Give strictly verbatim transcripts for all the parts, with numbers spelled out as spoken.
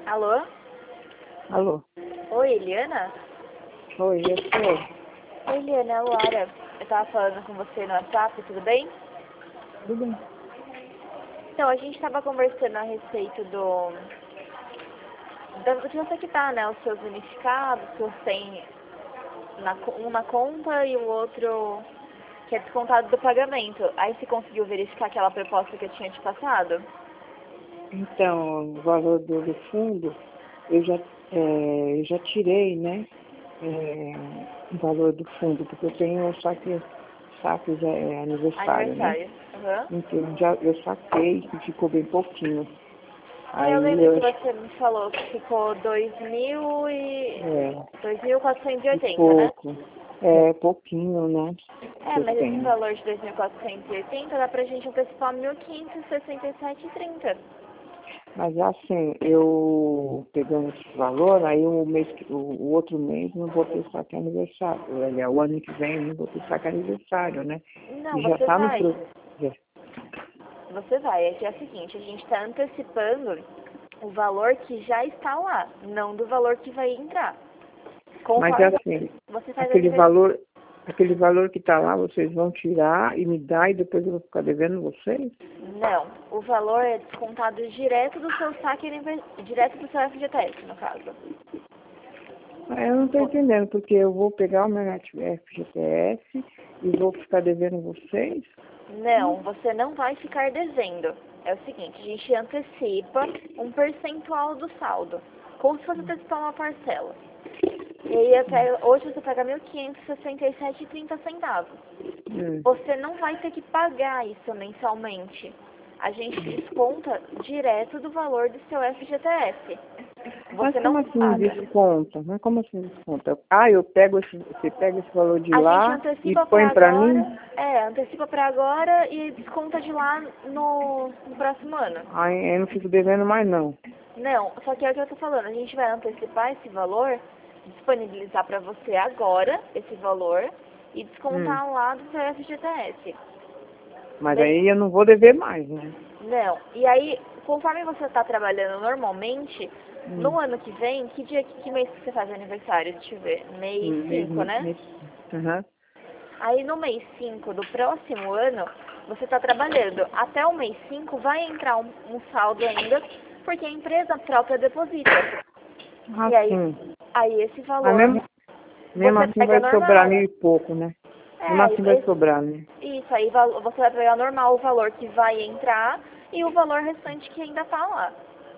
Alô? Alô? Oi, Eliana? Oi, eu sou. Oi, Eliana, é a Laura. Eu tava falando com você no WhatsApp, tudo bem? Tudo bem? Então, a gente tava conversando a respeito do... do que você quitar, né? Os seus unificados, que você tem na, co- um na conta e o outro que é descontado do pagamento. Aí você conseguiu verificar aquela proposta que eu tinha te passado? Então, o valor do, do fundo, eu já, é, eu já tirei, né? É, o valor do fundo, porque eu tenho só que saques é aniversário, né? Aniversário. Aham. Então, já, eu saquei que ficou bem pouquinho. É, eu Aí lembro eu que acho você me falou que ficou dois mil e... é, dois mil quatrocentos e de oitenta, né? pouco. É pouquinho, né? É, Que eu mas esse tenho. valor de dois mil quatrocentos e oitenta dá pra gente antecipar mil quinhentos e sessenta e sete e trinta. Mas assim, eu pegando esse valor, aí o mês, que- o, o outro mês não vou ter saque aniversário. Olha, o ano que vem eu não vou ter saque aniversário, né? Não, E já você tá no vai. pro... já- Você vai. É que é o seguinte, a gente está antecipando o valor que já está lá, não do valor que vai entrar. Mas é Conforme assim, você faz aquele aniversário. valor, aquele valor que tá lá, vocês vão tirar e me dar e depois eu vou ficar devendo vocês? Não, o valor é descontado direto do seu saque, aniver- direto do seu F G T S, no caso. Ah, eu não tô entendendo, porque eu vou pegar o meu F G T S e vou ficar devendo vocês? Não, você não vai ficar devendo. É o seguinte, a gente antecipa um percentual do saldo, como se fosse antecipar uma parcela. E aí, até hoje você paga mil quinhentos e sessenta e sete e trinta centavos. Hum. Você não vai ter que pagar isso mensalmente. A gente desconta direto do valor do seu F G T S. Mas Você como não assim paga. desconta? Mas como assim desconta? Ah, eu pego esse, você pega esse valor de A gente lá e antecipa põe para pra mim? agora, é, antecipa para agora e desconta de lá no, no próximo ano. Aí eu não fico devendo mais não. Não, só que é o que eu tô falando, a gente vai antecipar esse valor, disponibilizar para você agora esse valor e Hum. descontar lá do seu F G T S. Mas Be- aí eu não vou dever mais, né? Não, e aí, conforme você está trabalhando normalmente, Hum. no ano que vem, que dia, que mês que você faz aniversário? Deixa eu ver, mês Hum, cinco, Mesmo, né? mesmo. Aham. Aí no mês cinco do próximo ano, você está trabalhando. Até o mês cinco vai entrar um, um saldo ainda, porque a empresa própria deposita. Ah, E aí, sim. aí esse Mas valor mesmo, mesmo você assim pega vai sobrar normal. mil e pouco, né? Mesmo É, assim vai esse- sobrar, né? isso, aí val- você vai pegar normal o valor que vai entrar e o valor restante que ainda tá lá.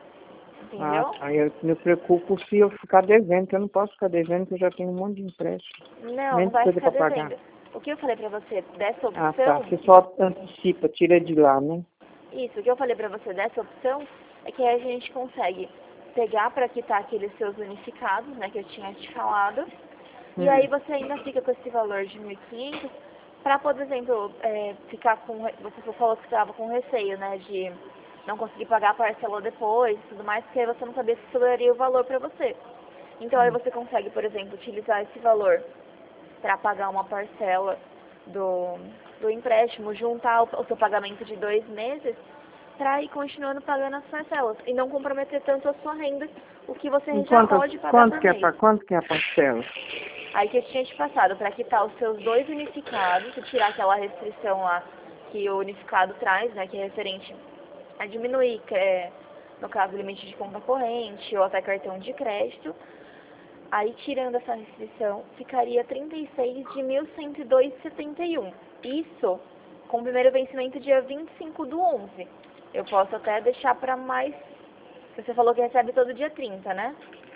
Ah, Entendeu? tá. Eu me preocupo se eu ficar devendo, que eu não posso ficar devendo, porque eu já tenho um monte de empréstimo. Não, Nem não vai coisa ficar pra pagar. devendo. O que eu falei pra você dessa Ah, tá. opção, Você só antecipa, tira de lá, né? isso, o que eu falei pra você dessa opção é que a gente consegue pegar pra quitar aqueles seus unificados, né, que eu tinha te falado, e aí Hum. você ainda fica com esse valor de mil e quinhentos pra, por exemplo, é, ficar com, re- você falou que estava com receio, né, de não conseguir pagar a parcela depois e tudo mais, porque aí você não sabia se sobraria o valor pra você. Então aí você consegue, por exemplo, utilizar esse valor para pagar uma parcela do, do empréstimo, juntar o, o seu pagamento de dois meses para ir continuando pagando as parcelas e não comprometer tanto a sua renda, o que você E já quanto, pode pagar quanto, por que é, mês. pa- quanto que é a parcela? Aí que eu tinha te passado para quitar os seus dois unificados e tirar aquela restrição lá que o unificado traz, né, que é referente a diminuir, que é, no caso, o limite de conta corrente ou até cartão de crédito. Aí, tirando essa restrição, ficaria trinta e seis de mil cento e dois e setenta e um. Isso com o primeiro vencimento dia vinte e cinco do onze. Eu posso até deixar para mais... Você falou que recebe todo dia trinta, né?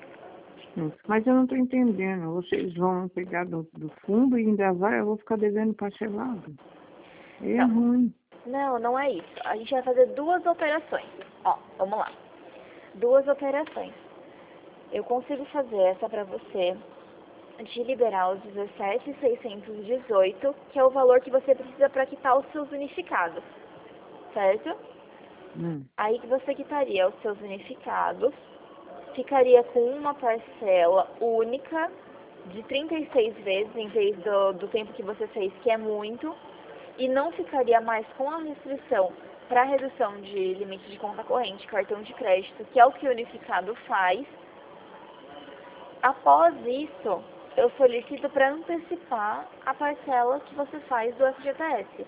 Hum. Mas eu não estou entendendo. Vocês vão pegar do, do fundo e ainda vai, eu vou ficar devendo parcelado. Aí é Não. ruim. Não, não é isso. A gente vai fazer duas operações. Ó, vamos lá. Duas operações. Eu consigo fazer essa para você de liberar os dezessete mil seiscentos e dezoito, que é o valor que você precisa para quitar os seus unificados, certo? Hum. Aí que você quitaria os seus unificados, ficaria com uma parcela única de trinta e seis vezes em vez do, do tempo que você fez, que é muito, e não ficaria mais com a restrição para redução de limite de conta corrente, cartão de crédito, que é o que o unificado faz. Após isso, eu solicito para antecipar a parcela que você faz do F G T S.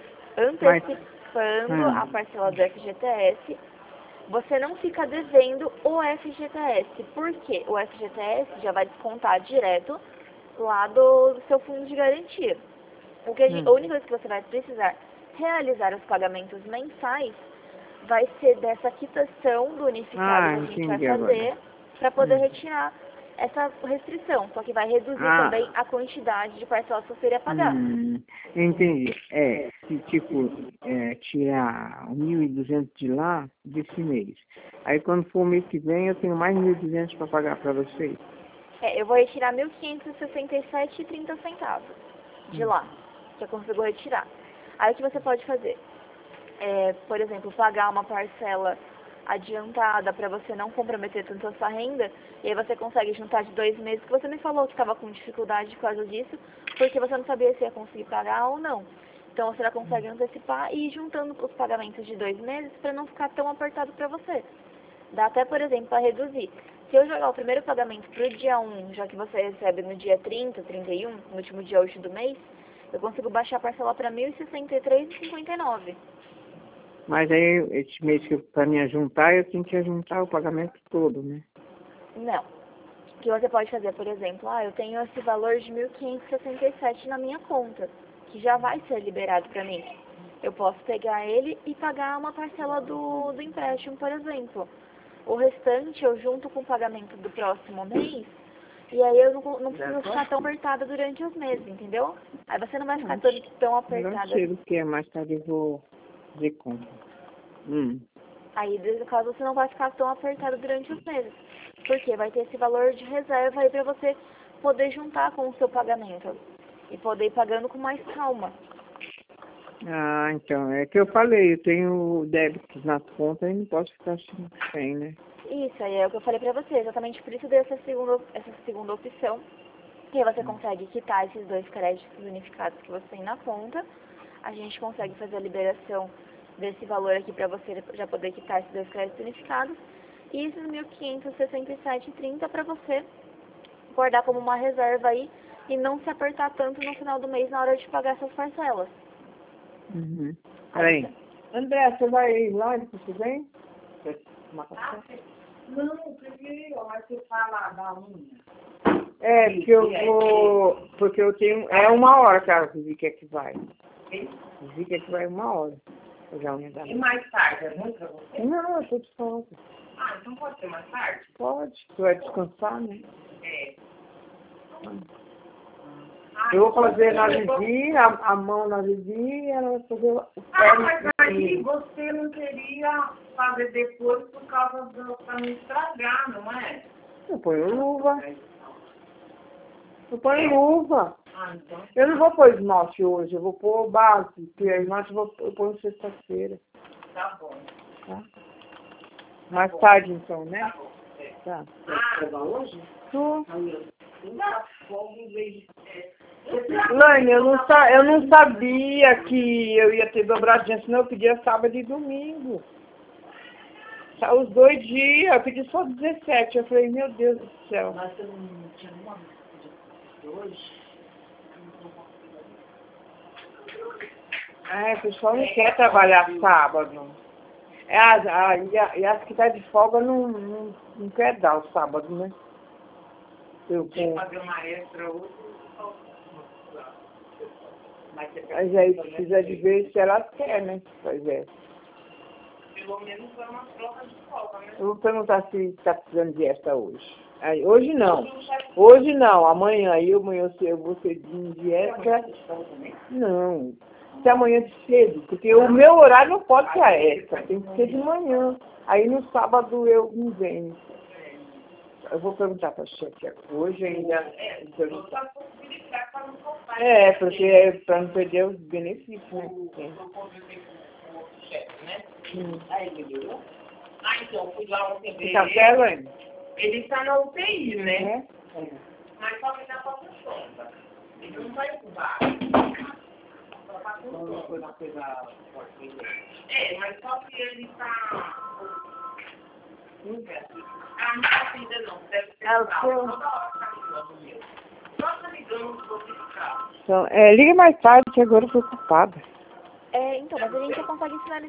Antecipando Mas, hum. a parcela do F G T S, você não fica devendo o F G T S, porque o F G T S já vai descontar direto lá do, do seu fundo de garantia. O que a, gente, Hum. a única coisa que você vai precisar realizar os pagamentos mensais vai ser dessa quitação do unificado Ah, que a gente vai entendi fazer para poder Hum. retirar essa restrição, só que vai reduzir Ah. também a quantidade de parcelas que você iria pagar. Hum, entendi. É, se tipo, é, tirar mil e duzentos de lá, desse mês. Aí quando for o mês que vem, eu tenho mais mil e duzentos para pagar para vocês. É, eu vou retirar mil quinhentos e sessenta e sete reais e trinta centavos de Hum. lá, que eu consigo retirar. Aí o que você pode fazer? É, por exemplo, pagar uma parcela adiantada para você não comprometer tanto a sua renda, e aí você consegue juntar de dois meses, que você me falou que estava com dificuldade por causa disso, porque você não sabia se ia conseguir pagar ou não. Então você já consegue antecipar e ir juntando os pagamentos de dois meses para não ficar tão apertado para você. Dá até, por exemplo, para reduzir. Se eu jogar o primeiro pagamento para o dia um, já que você recebe no dia trinta, trinta e um, no último dia útil do mês, eu consigo baixar a parcela para mil e sessenta e três reais e cinquenta e nove centavos. Mas aí, esse mês que para me juntar, eu tenho que juntar o pagamento todo, né? Não. O que você pode fazer, por exemplo, ah, eu tenho esse valor de mil quinhentos e sessenta e sete na minha conta, que já vai ser liberado para mim. Eu posso pegar ele e pagar uma parcela do, do empréstimo, por exemplo. O restante eu junto com o pagamento do próximo mês, e aí eu não, não preciso ficar tão apertada durante os meses, entendeu? Aí você não vai ficar tão, tão Não apertada. sei do que é, mais tarde eu vou ver conta. Hum. Aí, no caso, você não vai ficar tão apertado durante os meses. Porque vai ter esse valor de reserva aí pra você poder juntar com o seu pagamento. E poder ir pagando com mais calma. Ah, então, é que eu falei, eu tenho débitos nas contas e não posso ficar assim sem, né? Isso, aí é o que eu falei pra você. Exatamente por isso deu essa segunda, essa segunda opção. Que aí você consegue quitar esses dois créditos unificados que você tem na conta. A gente consegue fazer a liberação desse valor aqui pra você já poder quitar esses dois créditos unificados. E esses mil quinhentos e sessenta e sete reais e trinta centavos para você guardar como uma reserva aí e não se apertar tanto no final do mês na hora de pagar essas parcelas. Uhum. Peraí. André, você vai lá e você vem? Quer tomar café? Não, porque mas você fala da unha. É, porque eu vou. Porque eu tenho. É uma hora que a Zica é que vai. Zica é que vai uma hora. Já unha da E mais tarde, é ruim pra você? Não, eu tô de folga. Ah, então pode ser mais tarde? Pode. Você vai descansar, né? É. Eu vou fazer na Vivi, a, a mão na Vivi e ela vai fazer o pé. Ah, mas aí você não queria fazer depois por causa do pra não estragar, não é? Eu ponho luva. Eu ponho luva. Ah, então. Eu não vou pôr esmalte hoje, eu vou pôr base, porque a esmalte eu, vou, eu ponho sexta-feira. Tá bom. Tá? Mais tarde então, né? Tá bom. É. Tá. Ah, vai hoje? Tô. Tá bom, em vez de. Lane, eu não, sa eu não sabia que eu ia ter dobradinha, senão eu pedia sábado e domingo. Tá, os dois dias, eu pedi só dezessete. Eu falei, meu Deus do céu. Mas você não tinha uma de hoje? É, o pessoal não quer trabalhar sábado. É, as, a, e, a, e as que tá de folga não, não, não quer dar o sábado, né? Eu Tinha que com... fazer uma extra hoje. Mas você Mas aí precisa de ver se elas querem, né? Pois é. pelo menos foi uma troca de folga, né? Eu vou perguntar se está precisando de esta hoje. Aí, hoje não. Hoje não. Amanhã aí amanhã eu vou cedinho de extra. Não. Se amanhã de cedo. Porque o meu horário não pode ser a extra. Tem que ser de manhã. Aí no sábado eu não venho. Eu vou perguntar para a chefe hoje ainda. É, eu só possibilitar para não faltar. É, porque é para não perder os benefícios, né? Eu conversei com o outro chefe, né? Hum. Aí melhorou? Ah, então, fui lá ontem ver Você tá até, Lane? ele está na U T I, né? É? Mas só que dá pra sonda. Ele não vai cubar. Uma coisa, uma coisa forte. É, mas só que ele tá... Não é assim. Ah, não tá ainda não. Deve ser Ah, o bravo. seu... Toda hora tá ligando meu. Só tá ligando se você ficar. Então, é, liga mais tarde que agora eu tô ocupada. É, então, mas a gente já consegue finalizar